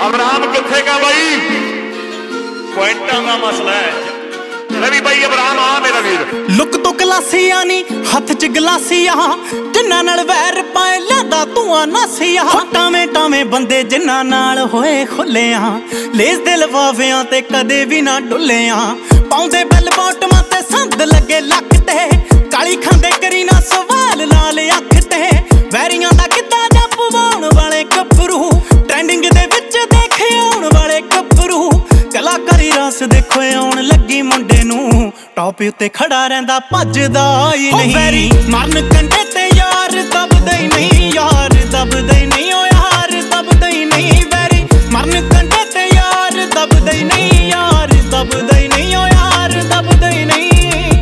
अबराम किथे का बई पॉइंटा का मसला है रवि बई अबराम आ मेरा वीर लुक तो गलासिया नी हथ च गलासिया जिन्ना नाल वैर पाए लादा धुआं नासिया टाਵੇਂ टाਵੇਂ बंदे जिन्ना नाल होए खुलिया लेस दे लफाफियां ते कदे भी ना डुलिया पाउंदे बैल बॉटमां ते संद लगे लक ते काली खांदे करी ना सवाल लाल अख ते वैरियां दा किद्दा जप वाउण वाले गभरू ट्रेंडिंग दे विच देखे आउण वाले गभरू कलाकारी रस देखो आउण लगी मुंडे नूं टॉप उत्ते खड़ा रहिंदा भजदा ही नहीं वैरी मरन कंढे ते यार दबदा ही नहीं यार दबदा ही नहीं ओ यार दबदा ही नहीं वैरी मरन कंढे ते यार दबदा ही नहीं यार दबदा ही नहीं ओ यार दबदा ही नहीं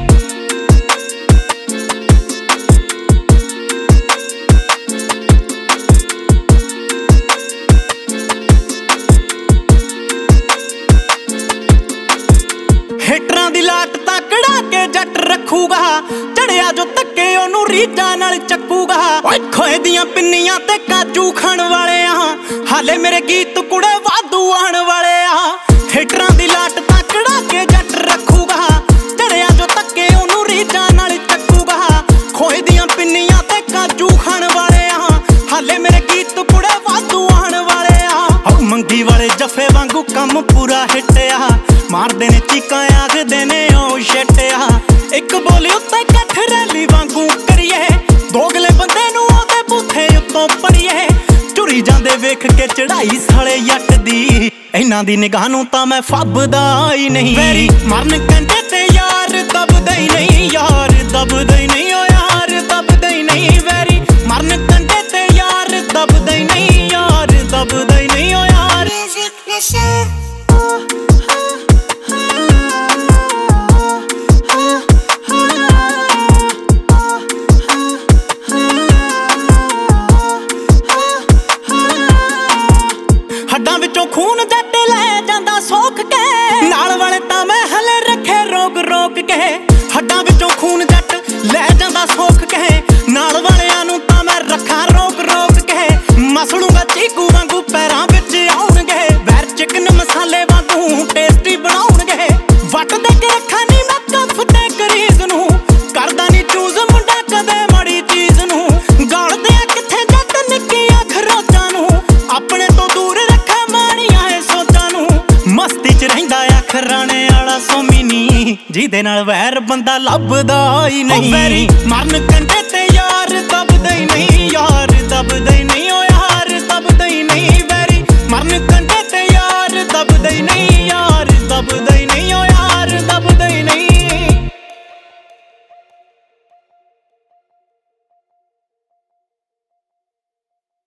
हिटरां दी लाट तां कढ़ा के जट रखूगा चढ़िया जो धक्के ओनू रीझां नाल चकूगा ओए खोए दियां पिन्नियां ते काजू खाण वाले आ हाले मेरे गीत कुड़े वाधू आण वाले आ हिटरां दी लाट तां कढ़ा के जट रखूगा चढ़िया जो धक्के ओनू रीझां नाल चकूगा खोए दियां पिन्नियां ते काजू खाण वाले आ हाले मेरे गीत कुड़े वाधू आण वाले आ मंगी वाले जफे वांगू कम पूरा हिटिया मारदे ने चीकां आखदे ने ओ शटिया एक बोली उत्ते कठ रैली वांगू करिए दोगले बंदे नूं ओदे बूथे उत्तों पड़िए चुरी जांदे वेख के चढ़ाई साले जट दी इन्हां दी निगाह नूं तां मैं फबदा ही नहीं वैरी मरन कंढे ते यार दबदा ही नहीं यार दबदा ही नहीं ओ यार दबदा ही नहीं वैरी मरन कंढे ते यार दबदा ही नहीं यार दबदा ही नहीं ओ यार हड्डां विचों खून जट लै जांदा सोख के नाल वाले तां मैं हले रखे रोक रोक के हड्डां विचों खून जट लै जांदा सोख के नाल वालियां नूं तां मैं रखां रोक रोक के मसलूंगा चीकू वांगू पैरां विच आउणगे वैर चिकन मसाले वांगू टेस्टी बनाउणगे वट दे के रखां नी मैं कफ ते करीज नूं करदा नी चूज मुंडा कदे माड़ी चीज नूं गलदे किथे जट निक्कियां खरोचां नूं अपने तो दूर मस्ती च रहिंदा आ खराणे आला सोमी नी जिहदे नाल वैर बंदा लभदा ही नहीं वैरी मरन